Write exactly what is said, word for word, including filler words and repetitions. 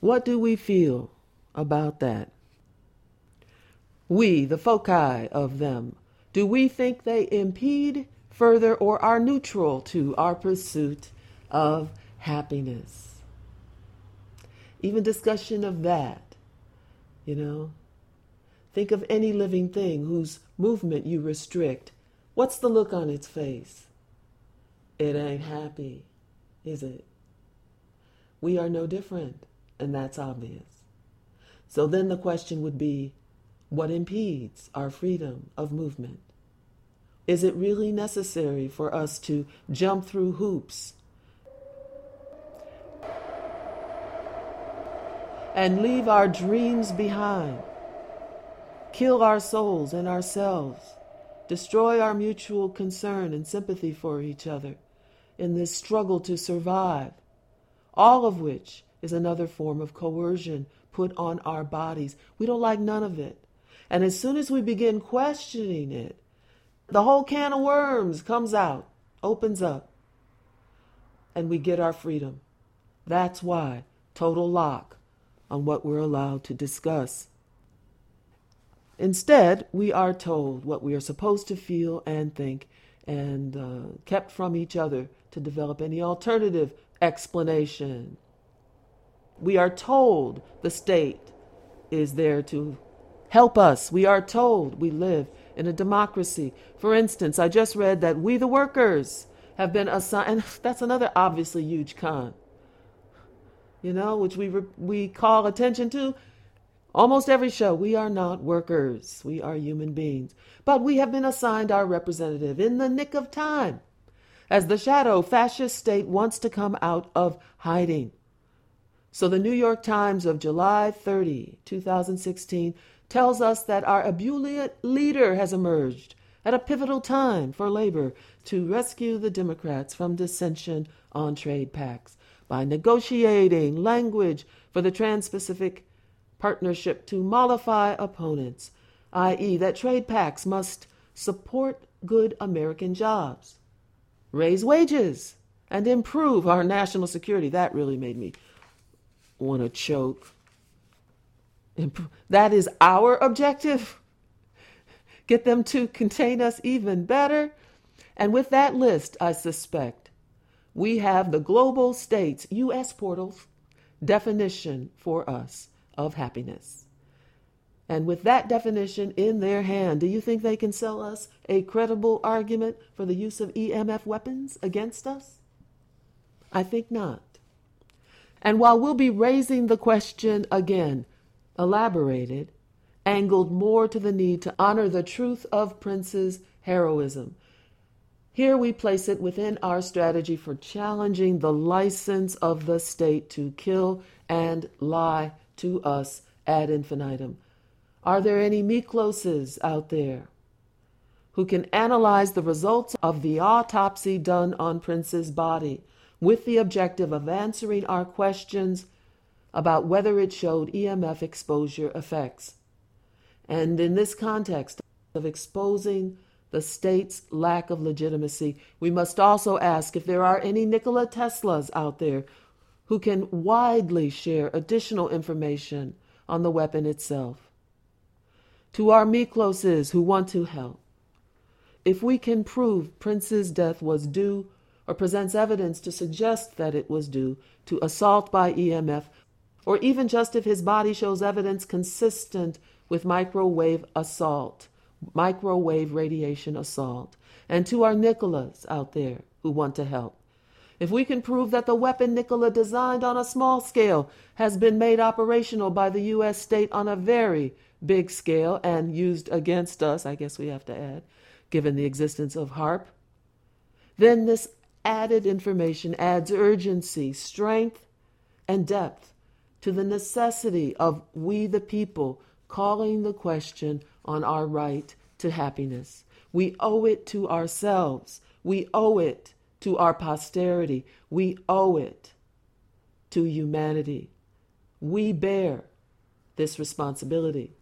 What do we feel about that? We, the foci of them, do we think they impede further or are neutral to our pursuit of happiness? Even discussion of that, you know. Think of any living thing whose movement you restrict. What's the look on its face? It ain't happy, is it? We are no different, and that's obvious. So then the question would be, what impedes our freedom of movement? Is it really necessary for us to jump through hoops and leave our dreams behind, kill our souls and ourselves, destroy our mutual concern and sympathy for each other in this struggle to survive, all of which is another form of coercion put on our bodies? We don't like none of it. And as soon as we begin questioning it, the whole can of worms comes out, opens up, and we get our freedom. That's why total lock on what we're allowed to discuss. Instead, we are told what we are supposed to feel and think, and uh, kept from each other to develop any alternative explanation. We are told the state is there to help us. We are told we live in a democracy. For instance, I just read that we the workers have been assigned, and that's another obviously huge con, you know, which we re- we call attention to almost every show. We are not workers. We are human beings. But we have been assigned our representative in the nick of time, as the shadow fascist state wants to come out of hiding. So the New York Times of July thirtieth, twenty sixteen tells us that our ebullient leader has emerged at a pivotal time for labor to rescue the Democrats from dissension on trade pacts by negotiating language for the Trans-Pacific Partnership to mollify opponents, that is that trade pacts must support good American jobs, raise wages, and improve our national security. That really made me want to choke. That is our objective. Get them to contain us even better. And with that list, I suspect we have the global states, U S portals, definition for us of happiness. And with that definition in their hand, do you think they can sell us a credible argument for the use of E M F weapons against us? I think not. And while we'll be raising the question again, elaborated, angled more to the need to honor the truth of Prince's heroism, here we place it within our strategy for challenging the license of the state to kill and lie to us ad infinitum. Are there any Mikloses out there who can analyze the results of the autopsy done on Prince's body with the objective of answering our questions about whether it showed E M F exposure effects? And in this context of exposing the state's lack of legitimacy, we must also ask if there are any Nikola Teslas out there who can widely share additional information on the weapon itself. To our Mikloses who want to help, if we can prove Prince's death was due or presents evidence to suggest that it was due to assault by E M F, or even just if his body shows evidence consistent with microwave assault, microwave radiation assault, and to our Nikolas out there who want to help, if we can prove that the weapon Nikola designed on a small scale has been made operational by the U S state on a very big scale and used against us, I guess we have to add, given the existence of HAARP, then this added information adds urgency, strength, and depth to the necessity of we the people calling the question on our right to happiness. We owe it to ourselves. We owe it to our posterity. We owe it to humanity. We bear this responsibility.